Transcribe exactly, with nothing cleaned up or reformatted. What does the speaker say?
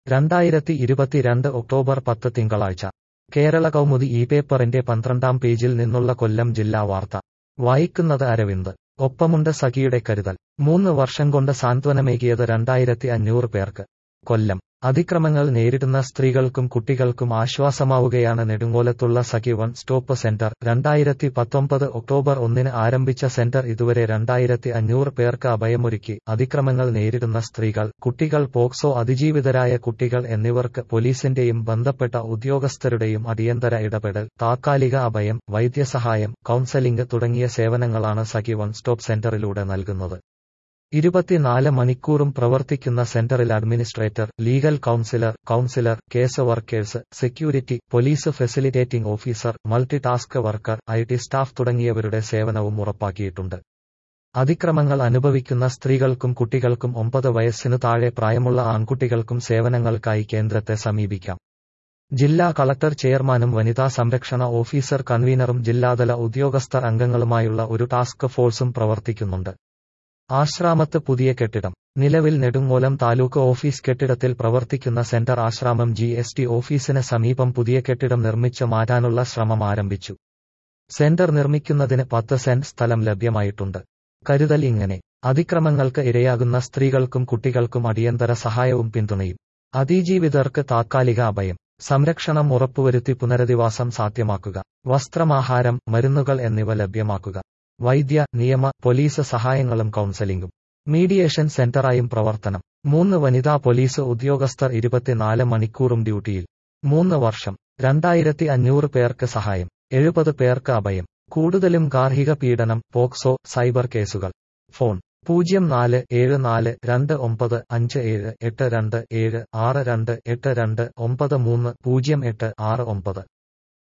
രണ്ടായിരത്തി ഇരുപത്തിരണ്ട് ഒക്ടോബർ പത്ത് തിങ്കളാഴ്ച കേരള കൗമുദി ഈ പേപ്പറിന്റെ പന്ത്രണ്ടാം പേജിൽ നിന്നുള്ള കൊല്ലം ജില്ലാ വാർത്ത വായിക്കുന്നത് അരവിന്ദ്. ഒപ്പമുണ്ട് സഖിയുടെ കരുതൽ. മൂന്ന് വർഷം കൊണ്ട് സാന്ത്വനമേകിയത് രണ്ടായിരത്തി അഞ്ഞൂറ് പേർക്ക്. കൊല്ലം. അതിക്രമങ്ങൾ നേരിടുന്ന സ്ത്രീകൾക്കും കുട്ടികൾക്കും ആശ്വാസമാവുകയാണ് നെടുങ്ങോലത്തുള്ള സഖി വൺ സ്റ്റോപ്പ് സെന്റർ. രണ്ടായിരത്തി പത്തൊമ്പത് ഒക്ടോബർ ഒന്നിന് ആരംഭിച്ച സെന്റർ ഇതുവരെ രണ്ടായിരത്തി അഞ്ഞൂറ് പേർക്ക് അഭയമൊരുക്കി. അതിക്രമങ്ങൾ നേരിടുന്ന സ്ത്രീകൾ, കുട്ടികൾ, പോക്സോ അതിജീവിതരായ കുട്ടികൾ എന്നിവർക്ക് പോലീസിന്റെയും ബന്ധപ്പെട്ട ഉദ്യോഗസ്ഥരുടെയും അടിയന്തര ഇടപെടൽ, താത്കാലിക അഭയം, വൈദ്യസഹായം, കൗൺസലിംഗ് തുടങ്ങിയ സേവനങ്ങളാണ് സഖി വൺ സ്റ്റോപ്പ് സെന്ററിലൂടെ നൽകുന്നത്. ഇരുപത്തിനാല് മണിക്കൂറും പ്രവർത്തിക്കുന്ന സെന്ററിൽ administrator, legal counsellor, counsellor, case workers, security, police facilitating officer, multi task worker, I T staff തുടങ്ങിയവരുടെ സേവനവും ഉറപ്പാക്കിയിട്ടുണ്ട്. അതിക്രമങ്ങൾ അനുഭവിക്കുന്ന സ്ത്രീകൾക്കും കുട്ടികൾക്കും ഒമ്പത് വയസ്സിനു താഴെ പ്രായമുള്ള ആൺകുട്ടികൾക്കും സേവനങ്ങൾക്കായി കേന്ദ്രത്തെ സമീപിക്കാം. ജില്ലാ കളക്ടർ ചെയർമാനും വനിതാ സംരക്ഷണ ഓഫീസർ കൺവീനറും ജില്ലാതല ഉദ്യോഗസ്ഥർ അംഗങ്ങളുമായുള്ള ഒരു ടാസ്ക് ഫോഴ്സും പ്രവർത്തിക്കുന്നുണ്ട്. ആശ്രാമത്ത് പുതിയ കെട്ടിടം. നിലവിൽ നെടുങ്ങോലം താലൂക്ക് ഓഫീസ് കെട്ടിടത്തിൽ പ്രവർത്തിക്കുന്ന centre Asramam G S T ഓഫീസിന് സമീപം പുതിയ കെട്ടിടം നിർമ്മിച്ച് മാറ്റാനുള്ള ശ്രമം ആരംഭിച്ചു. സെന്റർ നിർമ്മിക്കുന്നതിന് പത്ത് സെന്റ് സ്ഥലം ലഭ്യമായിട്ടുണ്ട്. കരുതൽ ഇങ്ങനെ. അതിക്രമങ്ങൾക്ക് ഇരയാകുന്ന സ്ത്രീകൾക്കും കുട്ടികൾക്കും അടിയന്തര സഹായവും പിന്തുണയും. അതിജീവിതർക്ക് താത്കാലിക അഭയം, സംരക്ഷണം ഉറപ്പുവരുത്തി പുനരധിവാസം സാധ്യമാക്കുക. വസ്ത്രമാഹാരം, മരുന്നുകൾ എന്നിവ ലഭ്യമാക്കുക. വൈദ്യ, നിയമ, പോലീസ് സഹായങ്ങളും കൗൺസലിംഗും. മീഡിയേഷൻ സെന്ററായും പ്രവർത്തനം. മൂന്ന് വനിതാ പോലീസ് ഉദ്യോഗസ്ഥർ ഇരുപത്തിനാല് മണിക്കൂറും ഡ്യൂട്ടിയിൽ. മൂന്ന് വർഷം. രണ്ടായിരത്തി അഞ്ഞൂറ് പേർക്ക് സഹായം. എഴുപത് പേർക്ക് അഭയം. കൂടുതലും ഗാർഹിക പീഡനം, പോക്സോ, സൈബർ കേസുകൾ. ഫോൺ പൂജ്യം നാല് ഏഴ് നാല് രണ്ട് ഒമ്പത് അഞ്ച് ഏഴ് എട്ട് രണ്ട് ഏഴ് ആറ് രണ്ട് എട്ട് രണ്ട് ഒമ്പത് മൂന്ന് പൂജ്യം എട്ട് ആറ് ഒമ്പത്.